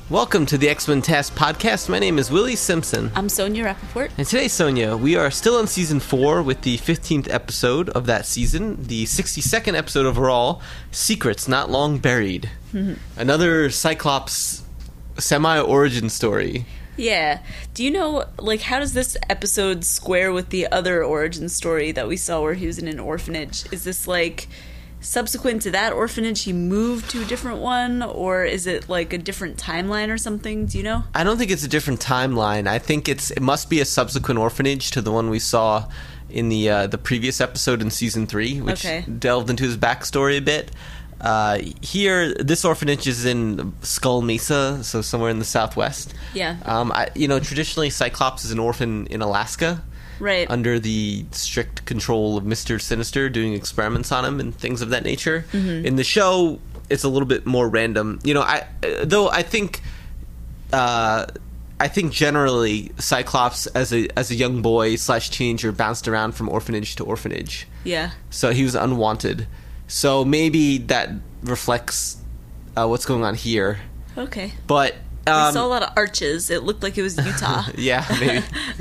Welcome to the X-Men Task Podcast. My name is Willie Simpson. I'm Sonia Rappaport. And today, Sonia, we are still in Season 4 with the 15th episode of that season, the 62nd episode overall, Secrets Not Long Buried. Another Cyclops semi-origin story. Yeah. Do you know, how does this episode square with the other origin story that we saw where he was in an orphanage? Is this, subsequent to that orphanage, he moved to a different one, or is it a different timeline or something? Do you know? I don't think it's a different timeline. I think it must be a subsequent orphanage to the one we saw in the previous episode in season 3, which delved into his backstory a bit. Here, this orphanage is in Skull Mesa, so somewhere in the Southwest. Yeah. Traditionally, Cyclops is an orphan in Alaska. Right. Under the strict control of Mr. Sinister doing experiments on him and things of that nature. Mm-hmm. In the show, it's a little bit more random. I think generally Cyclops as a young boy / teenager bounced around from orphanage to orphanage. Yeah. So he was unwanted. So maybe that reflects what's going on here. Okay. But we saw a lot of arches. It looked like it was Utah. Yeah, maybe.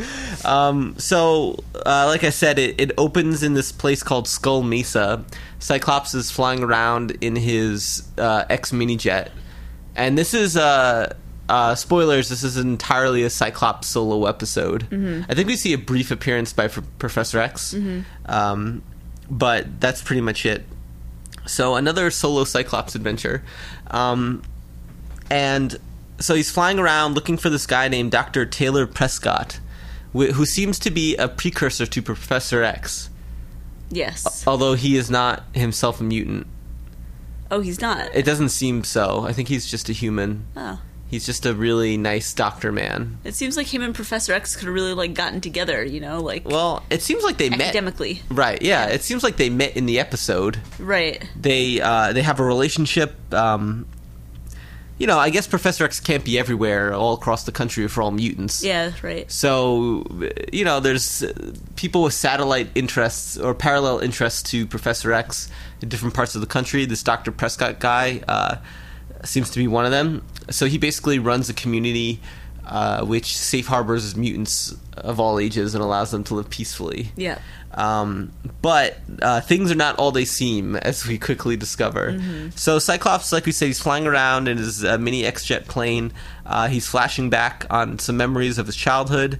Like I said, it opens in this place called Skull Mesa. Cyclops is flying around in his X-Mini jet. And this is, spoilers, this is entirely a Cyclops solo episode. Mm-hmm. I think we see a brief appearance by Professor X. Mm-hmm. But that's pretty much it. So another solo Cyclops adventure. And so he's flying around looking for this guy named Dr. Taylor Prescott, who seems to be a precursor to Professor X. Yes. Although he is not himself a mutant. Oh, he's not? It doesn't seem so. I think he's just a human. Oh. He's just a really nice doctor man. It seems like him and Professor X could have really, gotten together, Well, it seems like they met... Academically. Right, yeah. It seems like they met in the episode. Right. They have a relationship... I guess Professor X can't be everywhere all across the country for all mutants. Yeah, right. So, there's people with satellite interests or parallel interests to Professor X in different parts of the country. This Dr. Prescott guy seems to be one of them. So he basically runs a community which safe harbors mutants of all ages and allows them to live peacefully. Yeah. But things are not all they seem, as we quickly discover. Mm-hmm. So Cyclops, like we said, he's flying around in his mini X-Jet plane. He's flashing back on some memories of his childhood.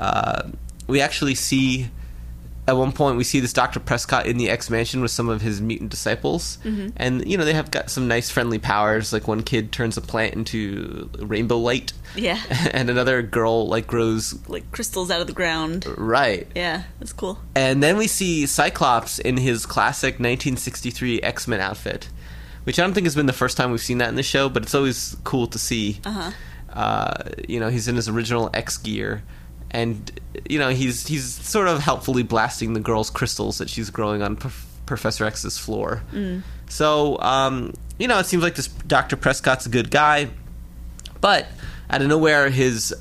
We actually see, at one point, we see this Dr. Prescott in the X-Mansion with some of his mutant disciples. Mm-hmm. And, they have got some nice friendly powers. Like, one kid turns a plant into rainbow light. Yeah. And another girl, grows... crystals out of the ground. Right. Yeah, that's cool. And then we see Cyclops in his classic 1963 X-Men outfit, which I don't think has been the first time we've seen that in the show, but it's always cool to see. Uh-huh. He's in his original X gear. And, he's sort of helpfully blasting the girl's crystals that she's growing on Professor X's floor. Mm. So, it seems like this Dr. Prescott's a good guy. But, out of nowhere, his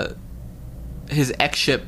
X-ship,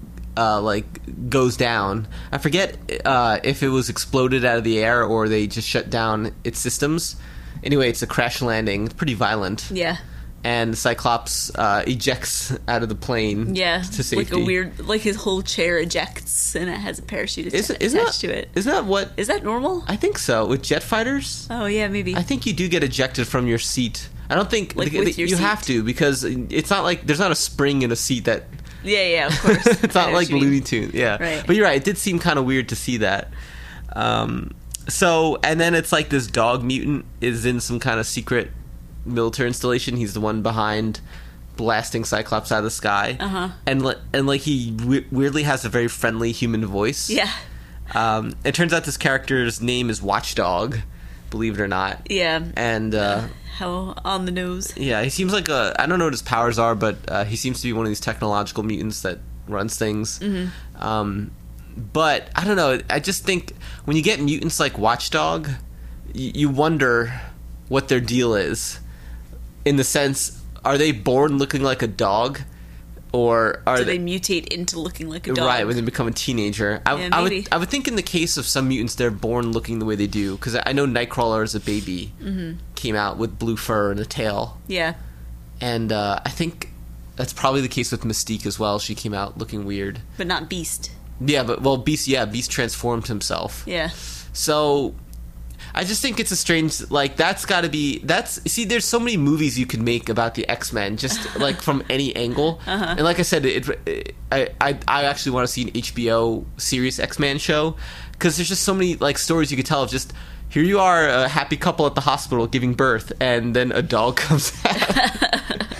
goes down. I forget if it was exploded out of the air or they just shut down its systems. Anyway, it's a crash landing. It's pretty violent. Yeah. And Cyclops ejects out of the plane to safety. His whole chair ejects and it has a parachute attached to it. Is that normal? I think so. With jet fighters? Oh, yeah, maybe. I think you do get ejected from your seat. I don't think... with your you seat? have to, because it's not like... There's not a spring in a seat that... Yeah, of course. It's not like Looney Tunes. Yeah. Right. But you're right. It did seem kind of weird to see that. And then it's like this dog mutant is in some kind of secret military installation. He's the one behind blasting Cyclops out of the sky. Uh-huh. And he weirdly has a very friendly human voice. Yeah. It turns out this character's name is Watchdog, believe it or not. Yeah. And how on the nose. Yeah, he seems like I don't know what his powers are, but he seems to be one of these technological mutants that runs things. Mm-hmm. But I don't know, I just think when you get mutants like Watchdog, you wonder what their deal is. In the sense, are they born looking like a dog? Or do they mutate into looking like a dog? Right, when they become a teenager. Maybe. I would think in the case of some mutants, they're born looking the way they do. Because I know Nightcrawler as a baby came out with blue fur and a tail. Yeah. And I think that's probably the case with Mystique as well. She came out looking weird. But not Beast. Yeah, but, well, Beast transformed himself. Yeah. So, I just think it's a strange, like, that's gotta be, see, there's so many movies you could make about the X-Men, just, like, from any angle. And like I said, I actually want to see an HBO series X-Men show, because there's just so many, like, stories you could tell of just, here you are, a happy couple at the hospital giving birth, and then a dog comes out.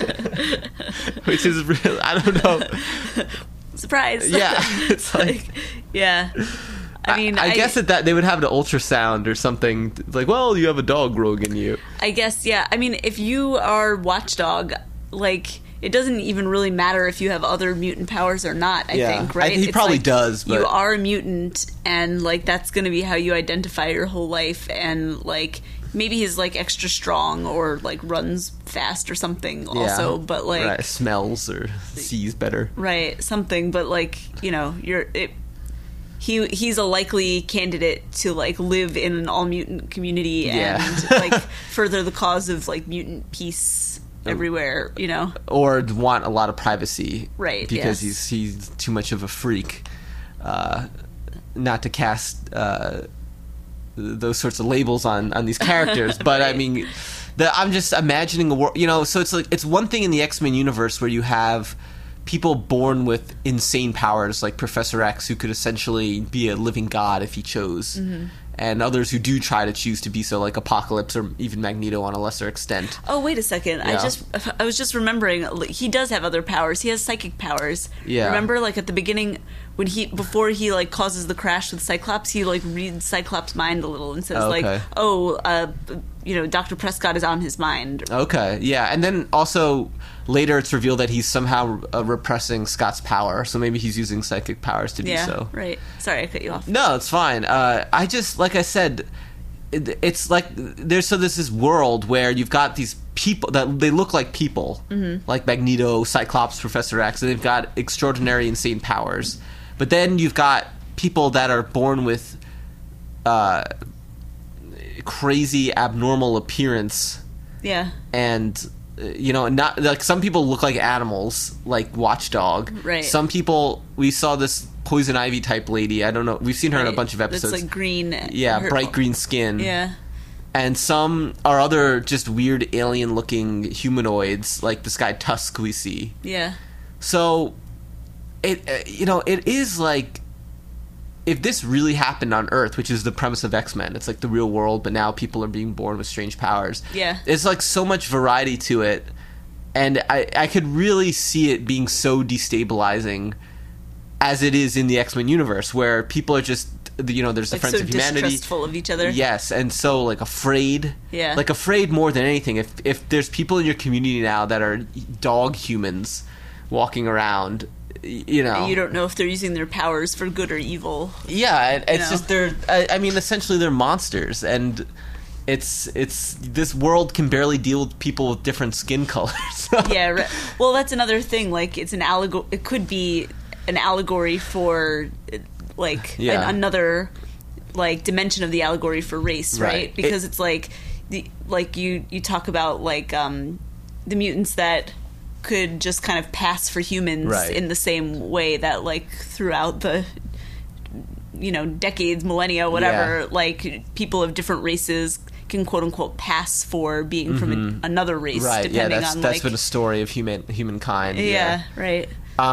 Which is real, I don't know. Surprise. Yeah, it's like... yeah. I mean, I guess that they would have an ultrasound or something, like, well, you have a dog growing in you. I guess, yeah. I mean, if you are Watchdog, like, it doesn't even really matter if you have other mutant powers or not, I think, right? He probably does, but... You are a mutant, and, like, that's going to be how you identify your whole life, and, like... Maybe he's, like, extra strong or, like, runs fast or something also, but, like... Right, smells or sees better. Right, something, but, like, you know, he's a likely candidate to, like, live in an all-mutant community and, like, further the cause of, like, mutant peace everywhere, you know? Or want a lot of privacy. Right, because he's too much of a freak. Not to cast... those sorts of labels on these characters, but right. I mean, I'm just imagining a world, you know, so it's like, it's one thing in the X-Men universe where you have people born with insane powers like Professor X, who could essentially be a living god if he chose, and others who do try to choose to be so, like Apocalypse or even Magneto on a lesser extent. Oh, wait a second. Yeah. I was just remembering, he does have other powers. He has psychic powers. Yeah. Remember, like, at the beginning... before he like causes the crash with Cyclops, he like reads Cyclops' mind a little and says like, you know, Dr. Prescott is on his mind. Okay, yeah, and then also later it's revealed that he's somehow repressing Scott's power, so maybe he's using psychic powers to do so. Yeah, right. Sorry, I cut you off. No, it's fine. I just, like I said, it's like there's this world where you've got these people that they look like people, like Magneto, Cyclops, Professor X, and they've got extraordinary, insane powers. But then you've got people that are born with crazy, abnormal appearance. Yeah. And, you know, not like some people look like animals, like Watchdog. Right. Some people, we saw this Poison Ivy type lady. I don't know. We've seen her in a bunch of episodes. That's like green. Yeah, bright green skin. Yeah. And some are other just weird alien-looking humanoids, like this guy Tusk we see. Yeah. So... you know, it is like, if this really happened on Earth, which is the premise of X-Men, it's like the real world, but now people are being born with strange powers. Yeah. It's like so much variety to it, and I could really see it being so destabilizing as it is in the X-Men universe, where people are just, you know, there's the Friends of Humanity. Distrustful of each other. Yes, and so, like, afraid. Yeah. Like, afraid more than anything. If there's people in your community now that are dog humans walking around... You know, and you don't know if they're using their powers for good or evil. Yeah, it's just they're. I mean, essentially, they're monsters, and it's this world can barely deal with people with different skin colors. Yeah, right. Well, that's another thing. Like, it's an It could be an allegory for, like, another like dimension of the allegory for race, right? Because it's like you talk about like the mutants that could just kind of pass for humans in the same way that, like, throughout the, you know, decades, millennia, whatever, like, people of different races can quote-unquote pass for being from another race, depending on, that's been a story of humankind. Yeah, right.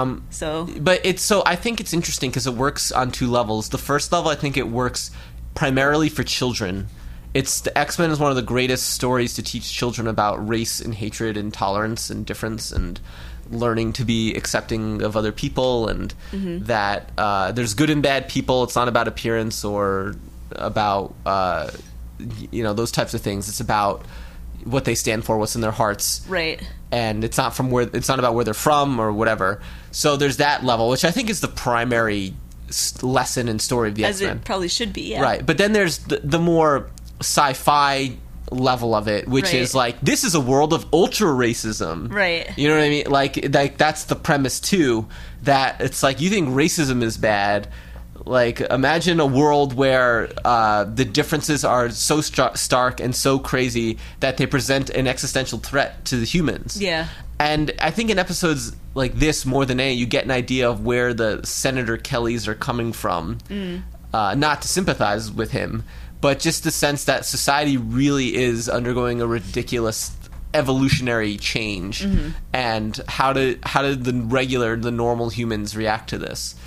So I think it's interesting because it works on two levels. The first level, I think it works primarily for children. The X-Men is one of the greatest stories to teach children about race and hatred and tolerance and difference and learning to be accepting of other people, and that there's good and bad people. It's not about appearance or about you know, those types of things. It's about what they stand for, what's in their hearts, right? And it's not about where they're from or whatever. So there's that level, which I think is the primary lesson and story of the X-Men. As it probably should be, yeah. Right, but then there's the more sci-fi level of it, which is like, this is a world of ultra racism, right? You know what I mean? Like that's the premise too, that it's like, you think racism is bad, Like, imagine a world where the differences are so stark and so crazy that they present an existential threat to the humans. Yeah. And I think in episodes like this, more than any, you get an idea of where the Senator Kellys are coming from. Not to sympathize with him, but just the sense that society really is undergoing a ridiculous evolutionary change, and how do the normal humans react to this?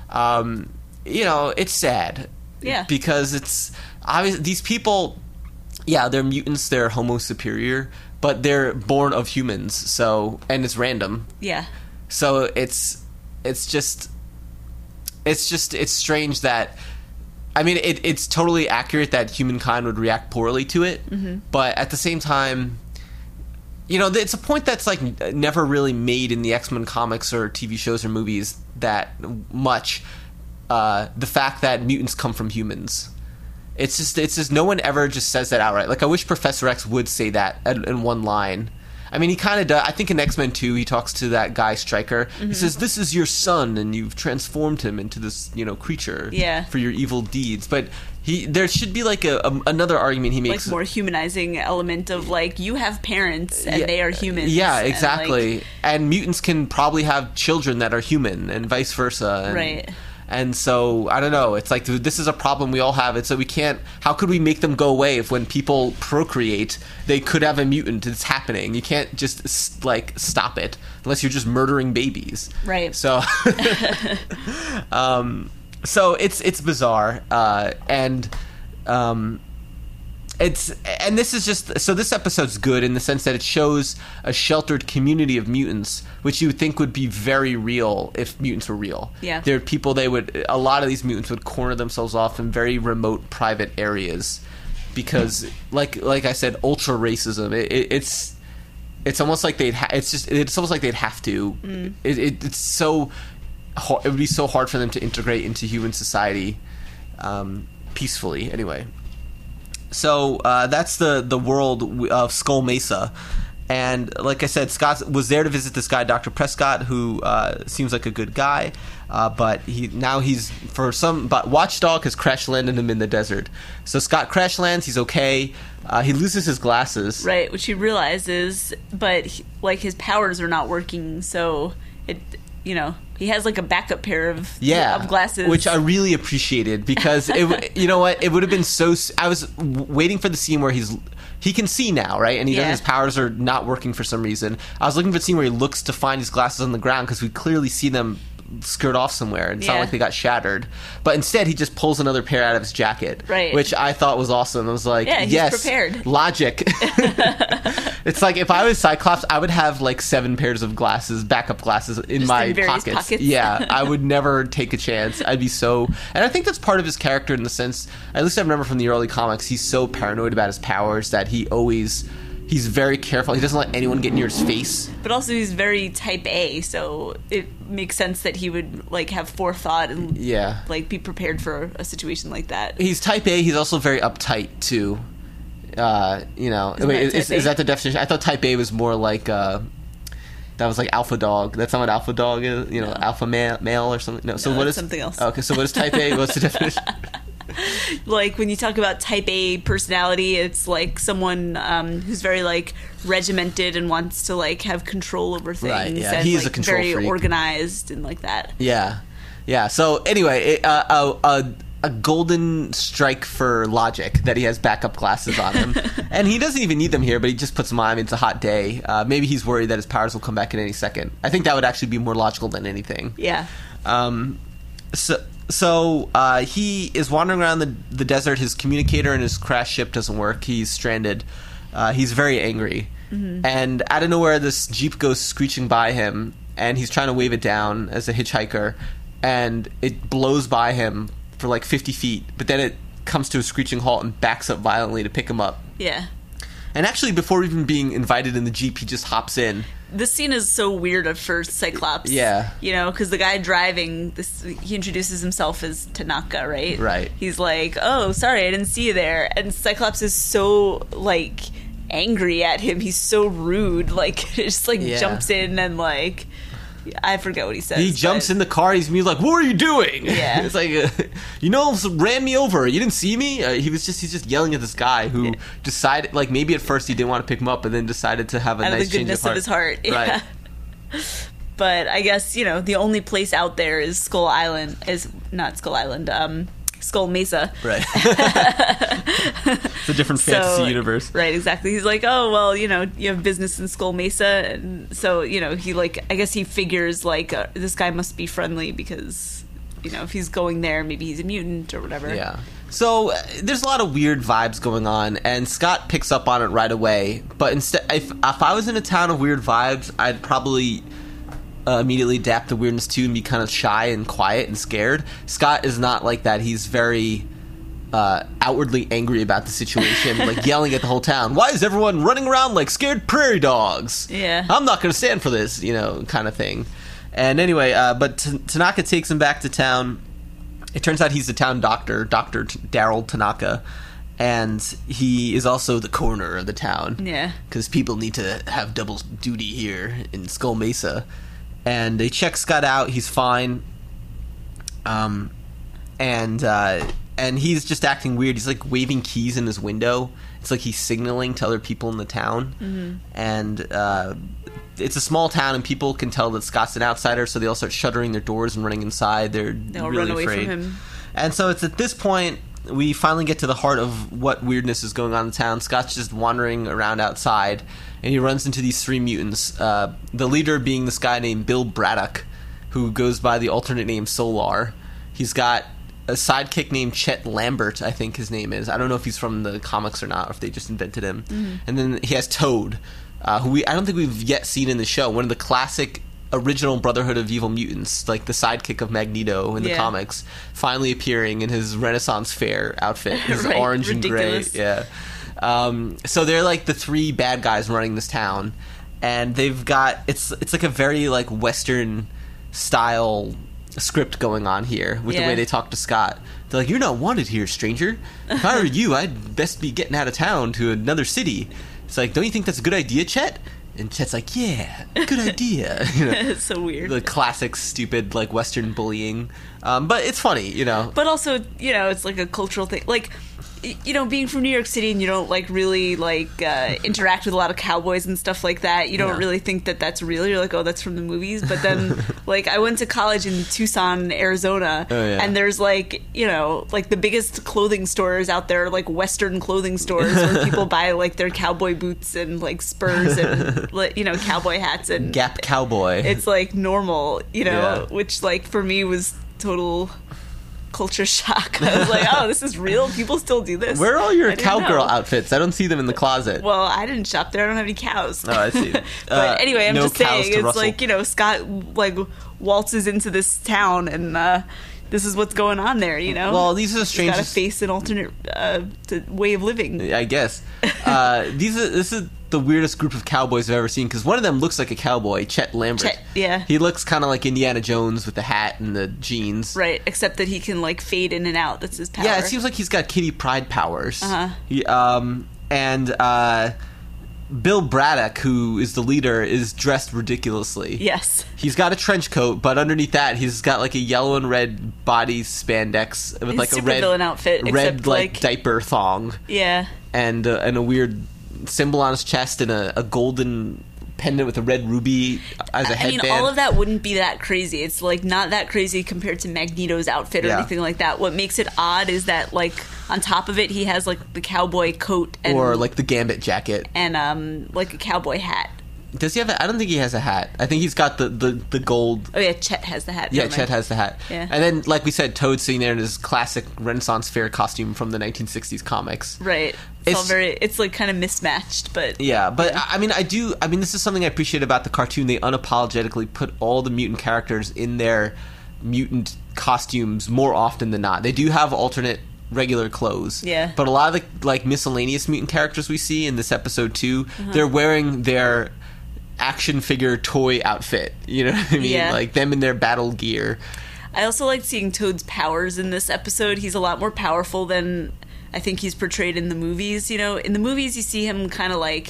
It's sad. Yeah. Because it's obvious these people, they're mutants, they're Homo superior, but they're born of humans, so, and it's random. Yeah. So it's strange that, I mean, it's totally accurate that humankind would react poorly to it, but at the same time, it's a point that's like never really made in the X-Men comics or TV shows or movies that much. The fact that mutants come from humans. It's just no one ever just says that outright. Like, I wish Professor X would say that in one line. I mean, he kind of does. I think in X-Men 2, he talks to that guy Stryker. He says, "This is your son, and you've transformed him into this, creature for your evil deeds." But there should be like another argument he makes, like more humanizing element of like, you have parents and they are humans. Yeah, exactly. And mutants can probably have children that are human, and vice versa. Right. And so, I don't know, it's like, this is a problem we all have. It's so we can't, how could we make them go away if when people procreate, they could have a mutant? It's happening. You can't just, stop it, unless you're just murdering babies. Right. So, so it's bizarre. This episode's good in the sense that it shows a sheltered community of mutants, which you would think would be very real if mutants were real. Yeah. There are people, a lot of these mutants would corner themselves off in very remote private areas because, like I said, ultra racism. It's almost like it's almost like they'd have to. It's so, it would be so hard for them to integrate into human society peacefully. Anyway. So that's the world of Skull Mesa, and like I said, Scott was there to visit this guy, Dr. Prescott, who seems like a good guy, but Watchdog has crash landed him in the desert. So Scott crash lands, he's okay. He loses his glasses, right, which he realizes, but his powers are not working, so it. He has like a backup pair of glasses, which I really appreciated because you know what, it would have been so. I was waiting for the scene where he can see now, right, and his powers are not working for some reason. I was looking for the scene where he looks to find his glasses on the ground because we clearly see them skirt off somewhere. It's not like they got shattered, but instead he just pulls another pair out of his jacket, right, which I thought was awesome. I was like, he's prepared. Logic. It's like if I was Cyclops, I would have like 7 pairs of glasses, backup glasses in my pockets. Yeah, I would never take a chance. I'd be so, and I think that's part of his character in the sense, at least I remember from the early comics, he's so paranoid about his powers that he's very careful. He doesn't let anyone get near his face. But also he's very type A, so it makes sense that he would have forethought and be prepared for a situation like that. He's type A. He's also very uptight too. Is that the definition? I thought type A was more like that was like alpha dog. That's not what alpha dog is. No. Alpha male or something. No. So what is something else? Okay. So what is type A? What's the definition? Like when you talk about type A personality, it's like someone who's very regimented and wants to have control over things. Right, yeah. And He's a control very freak. Organized and like that. Yeah. So anyway, a golden strike for logic that he has backup glasses on him. And he doesn't even need them here, but he just puts them on. I mean, it's a hot day. Maybe he's worried that his powers will come back in any second. I think that would actually be more logical than anything. Yeah. So he is wandering around the desert. His communicator in his crash ship doesn't work. He's stranded. He's very angry. Mm-hmm. And out of nowhere, this Jeep goes screeching by him, and he's trying to wave it down as a hitchhiker, and it blows by him for 50 feet, but then it comes to a screeching halt and backs up violently to pick him up. Yeah. And actually, before even being invited in the Jeep, he just hops in. This scene is so weird at first, Cyclops. Yeah. Because the guy driving, he introduces himself as Tanaka, right? Right. He's like, oh, sorry, I didn't see you there. And Cyclops is so, angry at him. He's so rude. Just, jumps in and, I forget what he says. He jumps in the car. He's like, "What are you doing?" Yeah. It's like, you almost ran me over. You didn't see me. He's just yelling at this guy who decided, like, maybe at first he didn't want to pick him up, but then decided to have a out nice of the goodness of his heart. Yeah. Right. But I guess, the only place out there is Skull Island. Skull Mesa. Right. It's a different fantasy universe. Right, exactly. He's like, oh, well, you have business in Skull Mesa. And so, he, like, I guess he figures, like, this guy must be friendly because, if he's going there, maybe he's a mutant or whatever. Yeah. So there's a lot of weird vibes going on, and Scott picks up on it right away. But instead, if I was in a town of weird vibes, I'd probably immediately adapt to weirdness too and be kind of shy and quiet and scared. Scott is not like that. He's very outwardly angry about the situation, like yelling at the whole town. Why is everyone running around like scared prairie dogs? Yeah. I'm not going to stand for this, kind of thing. And anyway, but Tanaka takes him back to town. It turns out he's the town doctor, Dr. Daryl Tanaka. And he is also the coroner of the town. Yeah. Because people need to have double duty here in Skull Mesa. And they check Scott out. He's fine. And he's just acting weird. He's like waving keys in his window. It's like he's signaling to other people in the town. Mm-hmm. And it's a small town, and people can tell that Scott's an outsider, so they all start shuttering their doors and running inside. They'll really run away afraid. from him. And so it's at this point we finally get to the heart of what weirdness is going on in town. Scott's just wandering around outside, and he runs into these three mutants. The leader being this guy named Bill Braddock, who goes by the alternate name Solar. He's got a sidekick named Chet Lambert, I think his name is. I don't know if he's from the comics or not, or if they just invented him. Mm-hmm. And then he has Toad, who I don't think we've yet seen in the show. One of the classic original Brotherhood of Evil Mutants, like the sidekick of Magneto in the comics, finally appearing in his Renaissance Fair outfit, his right, orange ridiculous. and gray. So they're like the three bad guys running this town, and they've got it's like a very like Western style script going on here with the way they talk to Scott. They're like, "You're not wanted here, stranger. If I were you, I'd best be getting out of town to another city." It's like, "Don't you think that's a good idea, Chet?" And Chet's like, "Yeah, good idea." It's so weird. The classic stupid like Western bullying, but it's funny, But also, it's like a cultural thing. Like, being from New York City and you don't like really like interact with a lot of cowboys and stuff like that. You don't really think that that's real. You're like, oh, that's from the movies. But then, like, I went to college in Tucson, Arizona, and there's like, like the biggest clothing stores out there, like Western clothing stores where people buy like their cowboy boots and like spurs and cowboy hats and Gap Cowboy. It's like normal, which like for me was total culture shock. I was like, oh, this is real? People still do this? Where are all your cowgirl outfits? I don't see them in the closet. Well, I didn't shop there. I don't have any cows. Oh, I see. But anyway, I'm just saying, it's rustle. like, Scott like waltzes into this town and this is what's going on there, Well, these are the strangest... He's got to face an alternate way of living. I guess. This is the weirdest group of cowboys I've ever seen, because one of them looks like a cowboy, Chet Lambert. He looks kind of like Indiana Jones with the hat and the jeans. Right, except that he can like fade in and out. That's his power. Yeah, it seems like he's got Kitty Pryde powers. Bill Braddock, who is the leader, is dressed ridiculously. Yes. He's got a trench coat, but underneath that, he's got like a yellow and red body spandex with like a red villain outfit, red like diaper thong. Yeah. And a weird symbol on his chest and a golden pendant with a red ruby as a headband. All of that wouldn't be that crazy. It's like not that crazy compared to Magneto's outfit or anything like that. What makes it odd is that like on top of it he has like the cowboy coat or like the Gambit jacket and like a cowboy hat. Does he have I don't think he has a hat. I think he's got the gold. Oh yeah, Chet has the hat. Yeah, Chet has the hat. Yeah. And then, like we said, Toad's sitting there in his classic Renaissance Fair costume from the 1960s comics. Right. It's all it's like kind of mismatched, but... Yeah, but I mean, this is something I appreciate about the cartoon. They unapologetically put all the mutant characters in their mutant costumes more often than not. They do have alternate regular clothes. Yeah. But a lot of the, like, miscellaneous mutant characters we see in this episode, too, they're wearing their action figure toy outfit, you know what I mean? Yeah. Like them in their battle gear. I also like seeing Toad's powers in this episode. He's a lot more powerful than I think he's portrayed in the movies. In the movies you see him kind of like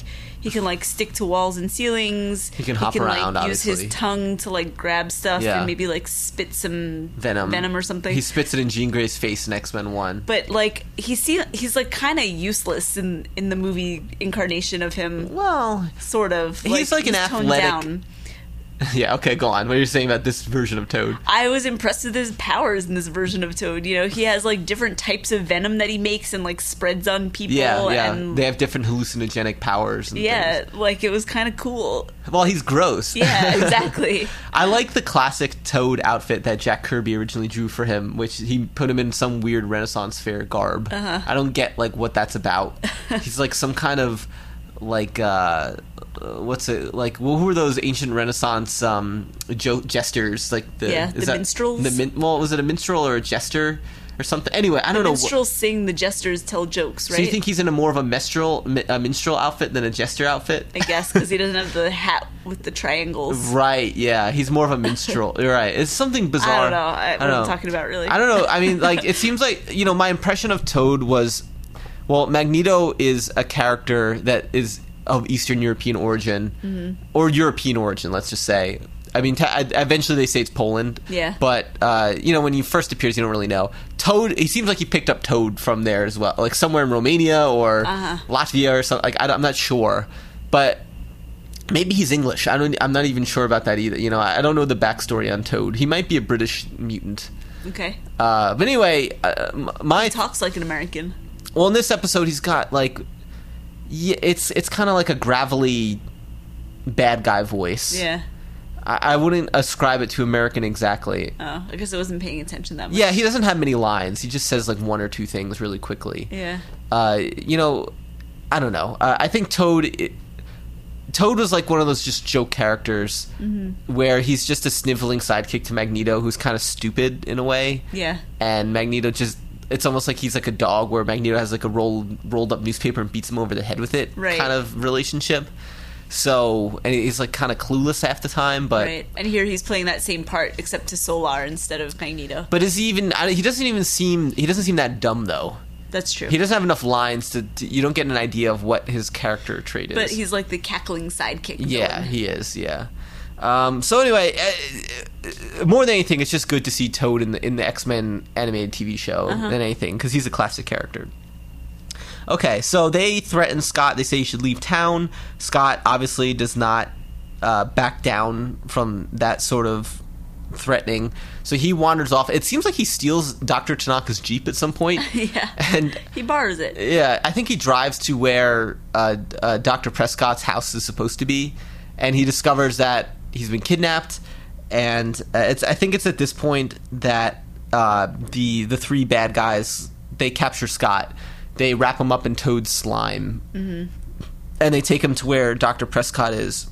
He can like stick to walls and ceilings. He can hop around, like, use obviously. his tongue to like grab stuff and maybe like spit some venom or something. He spits it in Jean Grey's face in X-Men 1. But like he's like kind of useless in the movie incarnation of him. Well, sort of. He's like an athletic. Yeah, okay, go on. What are you saying about this version of Toad? I was impressed with his powers in this version of Toad. You know, he has like different types of venom that he makes and like spreads on people. Yeah. And they have different hallucinogenic powers. And things. Like it was kind of cool. Well, he's gross. Yeah, exactly. I like the classic Toad outfit that Jack Kirby originally drew for him, which he put him in some weird Renaissance fair garb. I don't get like what that's about. He's like some kind of like what's it like? Well, who were those ancient Renaissance jesters? Like the minstrels. Well, was it a minstrel or a jester or something? Anyway, I don't know. Minstrels sing, the jesters tell jokes, right? So you think he's in a more of a minstrel outfit than a jester outfit? I guess because he doesn't have the hat with the triangles. Right? Yeah, he's more of a minstrel. You're right. It's something bizarre. I don't know. What I'm talking about, really. I don't know. I mean, like it seems like my impression of Toad was. Well, Magneto is a character that is of Eastern European origin, or European origin, let's just say. I mean, eventually they say it's Poland. Yeah. But, when he first appears, you don't really know. Toad, he seems like he picked up Toad from there as well. Like somewhere in Romania or Latvia or something. Like, I'm not sure. But maybe he's English. I'm not even sure about that either. I don't know the backstory on Toad. He might be a British mutant. Okay. But anyway, he talks like an American. Well, in this episode, he's got like, it's kind of like a gravelly bad guy voice. Yeah. I wouldn't ascribe it to American exactly. Oh, I guess I wasn't paying attention that much. Yeah, he doesn't have many lines. He just says like one or two things really quickly. Yeah. I don't know. I think Toad was like one of those just joke characters where he's just a sniveling sidekick to Magneto who's kind of stupid in a way. Yeah. And Magneto just... It's almost like he's like a dog where Magneto has like a rolled up newspaper and beats him over the head with it kind of relationship. So, and he's like kind of clueless half the time, but... Right, and here he's playing that same part except to Solar instead of Magneto. But is he even... he doesn't seem that dumb, though. That's true. He doesn't have enough lines to you don't get an idea of what his character trait is. But he's like the cackling sidekick. Yeah, he is, yeah. So anyway, more than anything, it's just good to see Toad in the X-Men animated TV show than anything, because he's a classic character. Okay, so they threaten Scott. They say he should leave town. Scott obviously does not back down from that sort of threatening, so he wanders off. It seems like he steals Dr. Tanaka's Jeep at some point. Yeah, and he borrows it. Yeah, I think he drives to where Dr. Prescott's house is supposed to be, and he discovers that he's been kidnapped, and I think it's at this point that the three bad guys, they capture Scott. They wrap him up in Toad's slime, and they take him to where Dr. Prescott is.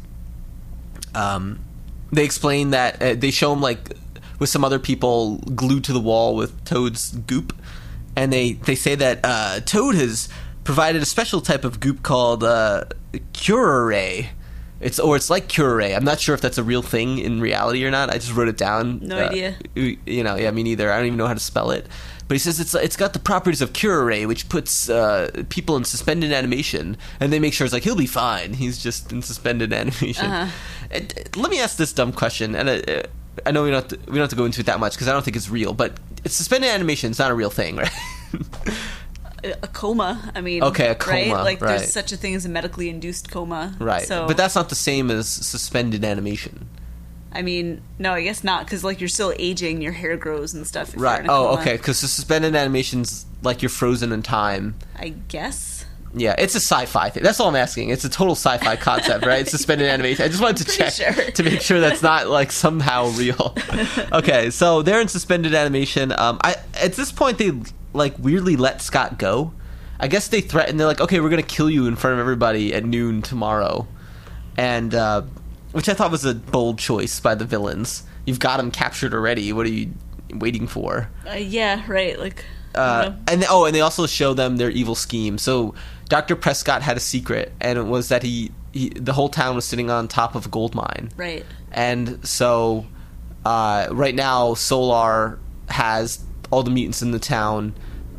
They explain that they show him like with some other people glued to the wall with Toad's goop, and they say that Toad has provided a special type of goop called Curare. It's like Curare. I'm not sure if that's a real thing in reality or not. I just wrote it down. No idea. Yeah, me neither. I don't even know how to spell it. But he says it's got the properties of Curare, which puts people in suspended animation, and they make sure it's like he'll be fine. He's just in suspended animation. Let me ask this dumb question, and I know we don't have to go into it that much because I don't think it's real. But it's suspended animation. It's not a real thing, right? A coma. I mean, okay, a coma. Right? Like right. There's such a thing as a medically induced coma. Right. So, but that's not the same as suspended animation. I mean, no, I guess not, because like you're still aging, your hair grows and stuff. If right. You're in a coma. Okay. Because the suspended animation's like you're frozen in time. I guess. Yeah, it's a sci-fi thing. That's all I'm asking. It's a total sci-fi concept, right? Suspended animation. I just wanted to check to make sure that's not like somehow real. Okay, so they're in suspended animation. At this point they like weirdly let Scott go. I guess they threaten. They're like, okay, we're gonna kill you in front of everybody at noon tomorrow, and which I thought was a bold choice by the villains. You've got him captured already. What are you waiting for? Yeah, right. Like, and they also show them their evil scheme. So Dr. Prescott had a secret, and it was that the whole town was sitting on top of a gold mine. Right. And so right now Solar has all the mutants in the town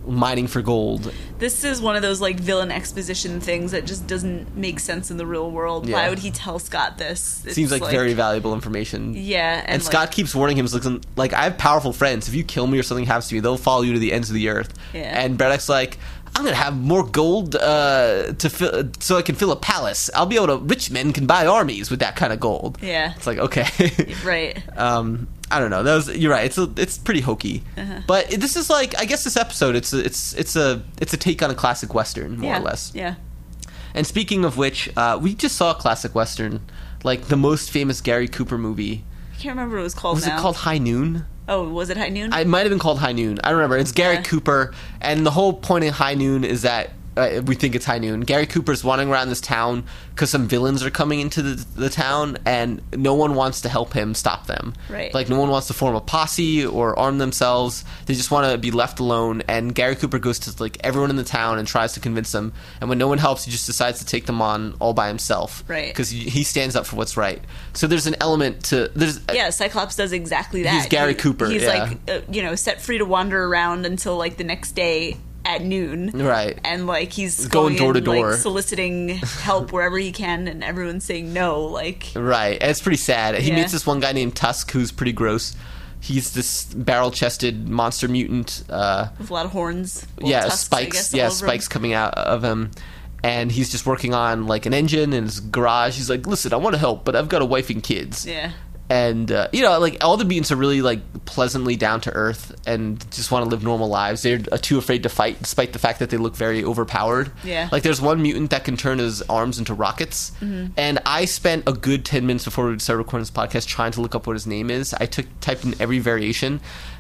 mining for gold. This is one of those like villain exposition things that just doesn't make sense in the real world. Yeah. Why would he tell Scott this? Seems like very valuable information. Yeah, and Scott keeps warning him, like, I have powerful friends. If you kill me or something happens to me, they'll follow you to the ends of the earth. Yeah. And Braddock's like, I'm gonna have more gold so I can fill a palace. I'll be able to. Rich men can buy armies with that kind of gold. Yeah, it's like, okay, right. I don't know. You're right. It's pretty hokey, but this is like, I guess this episode it's a take on a classic western, more or less. Yeah. And speaking of which, we just saw a classic western, like the most famous Gary Cooper movie. I can't remember what it was called. Was it called High Noon? Oh, was it High Noon? It might have been called High Noon. I don't remember. It's Gary Cooper, and the whole point of High Noon is that we think it's High Noon. Gary Cooper's wandering around this town because some villains are coming into the town, and no one wants to help him stop them. Right. Like, no one wants to form a posse or arm themselves. They just want to be left alone, and Gary Cooper goes to, like, everyone in the town and tries to convince them, and when no one helps, he just decides to take them on all by himself. Right. Because he stands up for what's right. So there's an element to... Yeah, Cyclops does exactly that. He's Gary Cooper, He's, yeah. like, set free to wander around until, like, the next day at noon. Right. And, like, he's going door to door. Like, soliciting help wherever he can, and everyone's saying no, like... Right. And it's pretty sad. He Yeah. meets this one guy named Tusk, who's pretty gross. He's this barrel-chested monster mutant. With a lot of horns. Tusks, spikes. I guess, Spikes coming out of him. And he's just working on, like, an engine in his garage. He's like, listen, I want to help, but I've got a wife and kids. Yeah. And, like, all the mutants are really, like, pleasantly down to earth and just want to live normal lives. They're too afraid to fight, despite the fact that they look very overpowered. Yeah. Like, there's one mutant that can turn his arms into rockets. Mm-hmm. And I spent a good 10 minutes before we started recording this podcast trying to look up what his name is. I typed in every variation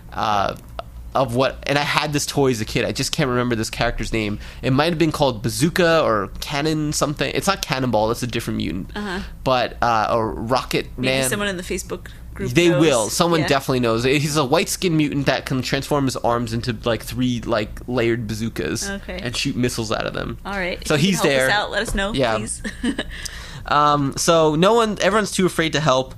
of what... And I had this toy as a kid. I just can't remember this character's name. It might have been called Bazooka or Cannon something. It's not Cannonball. That's a different mutant. But... or Rocket Man. Maybe someone in the Facebook group They knows. will. Someone Yeah. definitely knows. He's a white-skinned mutant that can transform his arms into, like, 3, like, layered bazookas. Okay. And shoot missiles out of them. All right. So If you he's can help there. us out, let us know, Yeah. please. So everyone's too afraid to help.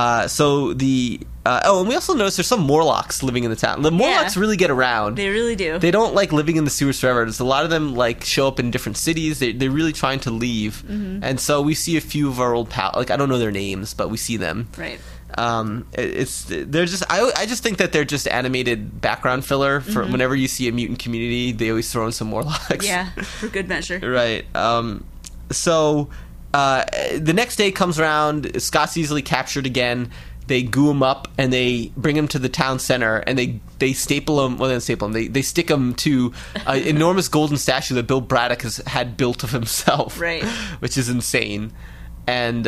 And we also noticed there's some Morlocks living in the town. The Morlocks really get around. They really do. They don't like living in the sewers forever. There's a lot of them like show up in different cities. They're really trying to leave, and so we see a few of our old pals. Like, I don't know their names, but we see them. Right. They're just I just think that they're just animated background filler for whenever you see a mutant community. They always throw in some Morlocks. Yeah, for good measure. Right. So the next day comes around. Scott's easily captured again. They goo him up and they bring him to the town center and they staple him. Well, they don't staple him. They stick him to an enormous golden statue that Bill Braddock has had built of himself. Right. Which is insane. And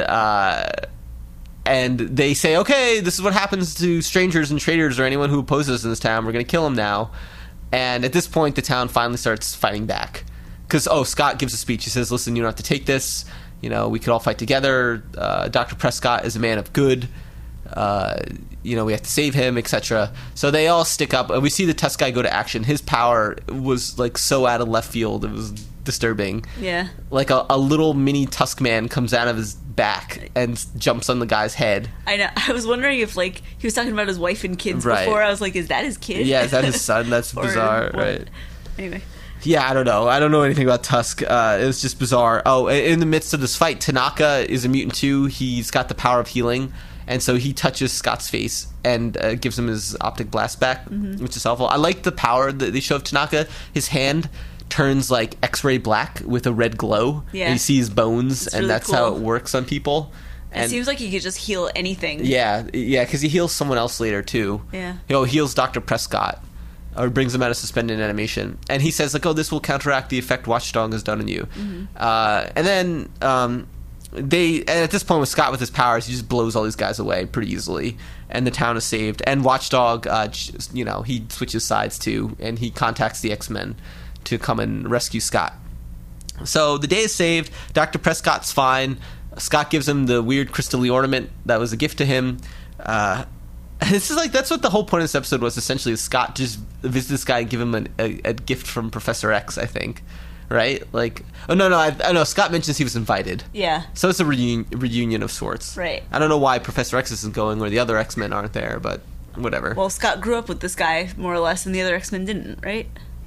they say, okay, this is what happens to strangers and traitors or anyone who opposes us in this town. We're going to kill him now. And at this point, the town finally starts fighting back. Because, Scott gives a speech. He says, listen, you don't have to take this. We could all fight together. Dr. Prescott is a man of good. We have to save him, etc. So they all stick up, and we see the Tusk guy go to action. His power was like so out of left field; it was disturbing. Yeah, like a little mini Tusk man comes out of his back and jumps on the guy's head. I know. I was wondering if like he was talking about his wife and kids Right. before. I was like, is that his kid? Yeah, is that his son? That's bizarre, what? right? Anyway. Yeah, I don't know. I don't know anything about Tusk. It was just bizarre. Oh, in the midst of this fight, Tanaka is a mutant too. He's got the power of healing. And so he touches Scott's face and gives him his optic blast back, which is helpful. I like the power that they show of Tanaka. His hand turns like X-ray black with a red glow. Yeah. And you see his bones, and really that's cool. how it works on people. It seems like he could just heal anything. Yeah, because he heals someone else later too. Yeah. He heals Dr. Prescott, or brings him out of suspended animation. And he says, like, oh, this will counteract the effect Watchdog has done on you. And then... and at this point with Scott with his powers, he just blows all these guys away pretty easily, and the town is saved. And Watchdog, he switches sides too, and he contacts the X-Men to come and rescue Scott. So the day is saved. Dr. Prescott's fine. Scott gives him the weird crystal ornament that was a gift to him. This is like, that's what the whole point of this episode was, essentially. Scott just visits this guy and give him a gift from Professor X, I think. Right? Like, oh, no, I know, Scott mentions he was invited. Yeah. So it's a reunion of sorts. Right. I don't know why Professor X isn't going or the other X-Men aren't there, but whatever. Well, Scott grew up with this guy, more or less, and the other X-Men didn't, right?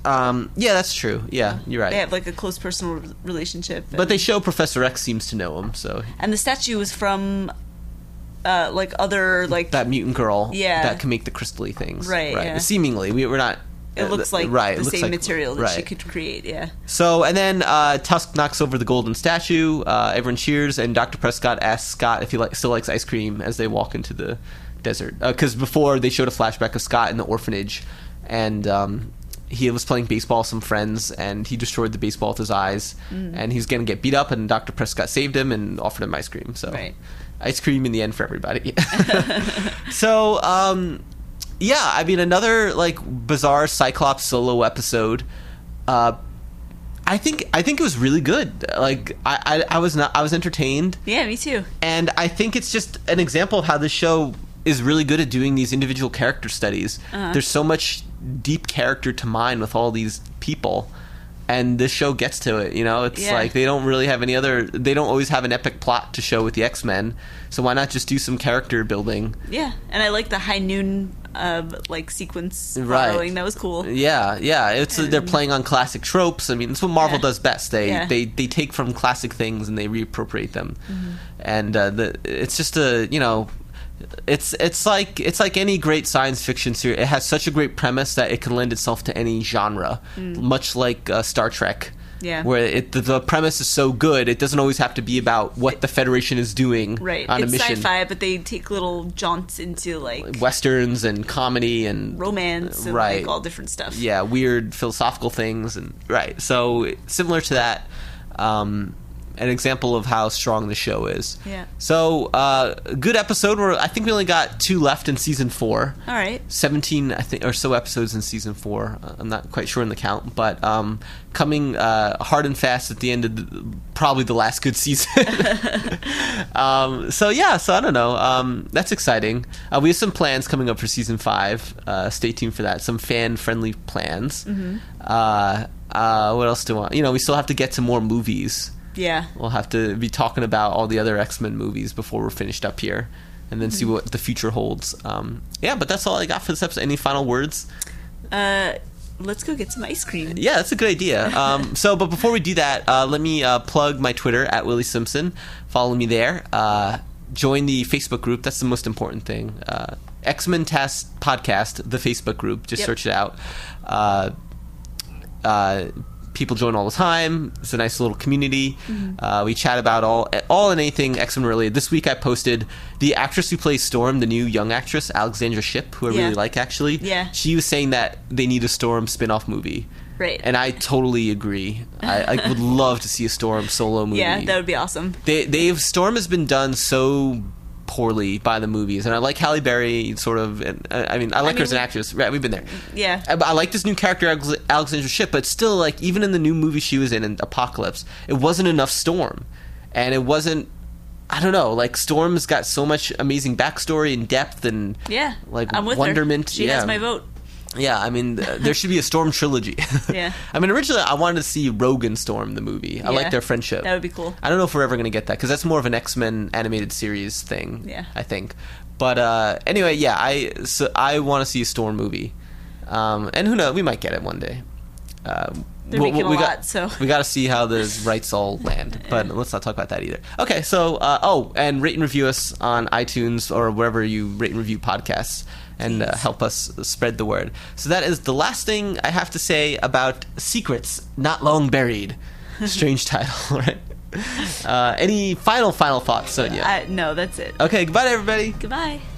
Yeah, that's true. Yeah, you're right. They have like a close personal relationship. But they show Professor X seems to know him, so. And the statue was from, like other like that mutant girl. Yeah. That can make the crystally things. Right. Yeah. Seemingly, we're not. It looks like right, the it looks same like, material that right. she could create. Yeah. So and then Tusk knocks over the golden statue. Everyone cheers, and Dr. Prescott asks Scott if he still likes ice cream as they walk into the desert. Because before they showed a flashback of Scott in the orphanage, and he was playing baseball with some friends, and he destroyed the baseball with his eyes, and he was going to get beat up, and Dr. Prescott saved him and offered him ice cream. So ice cream in the end for everybody. So yeah, I mean, another like bizarre Cyclops solo episode. I think it was really good. Like I was entertained. Yeah, me too. And I think it's just an example of how this show is really good at doing these individual character studies. There's so much deep character to mine with all these people, and this show gets to it. You know, it's like they don't really have any other. They don't always have an epic plot to show with the X-Men. So why not just do some character building? Yeah, and I like the High Noon like sequence following. That was cool. Yeah. It's they're playing on classic tropes. I mean, that's what Marvel does best. They take from classic things and they reappropriate them. And it's just it's like any great science fiction series. It has such a great premise that it can lend itself to any genre, much like Star Trek. Yeah. Where the premise is so good, it doesn't always have to be about what the Federation is doing on a mission. It's sci-fi, but they take little jaunts into like westerns and comedy and romance and like all different stuff. Yeah, weird philosophical things and so similar to that. An example of how strong the show is. Yeah. So, good episode. I think we only got 2 left in season 4. All right. 17, I think, or so episodes in season 4. I'm not quite sure in the count, but coming hard and fast at the end of probably the last good season. So I don't know. That's exciting. We have some plans coming up for season 5. Stay tuned for that. Some fan-friendly plans. What else do I? We still have to get to more movies. Yeah. We'll have to be talking about all the other X-Men movies before we're finished up here, and then see what the future holds. But that's all I got for this episode. Any final words? Let's go get some ice cream. Yeah, that's a good idea. But before we do that, let me plug my Twitter at Willie Simpson. Follow me there. Join the Facebook group. That's the most important thing. X-Men Test Podcast, the Facebook group. Just search it out. People join all the time. It's a nice little community. We chat about all and anything X-Men related. This week I posted the actress who plays Storm, the new young actress, Alexandra Shipp, who I really like, actually. Yeah. She was saying that they need a Storm spin-off movie. Right. And I totally agree. I would love to see a Storm solo movie. Yeah, that would be awesome. Storm has been done so poorly by the movies, and I like Halle Berry sort of, and I like her as an actress. Right, we've been there. Yeah, I like this new character Alexandra Shipp, but still, like, even in the new movie she was in Apocalypse, it wasn't enough Storm, and it wasn't. I don't know, like, Storm's got so much amazing backstory and depth and like I'm with wonderment. Her. She has my vote. Yeah, there should be a Storm trilogy. Yeah. Originally I wanted to see Rogue Storm, the movie. I like their friendship. That would be cool. I don't know if we're ever going to get that, because that's more of an X-Men animated series thing, I think. But anyway, I want to see a Storm movie. And who knows, we might get it one day. They're making a lot, so we got to see how the rights all land. But let's not talk about that either. Okay, so and rate and review us on iTunes or wherever you rate and review podcasts, and help us spread the word. So that is the last thing I have to say about Secrets Not Long Buried. Strange title, right? Any final thoughts, Sonia? No, that's it. Okay, goodbye, everybody. Goodbye.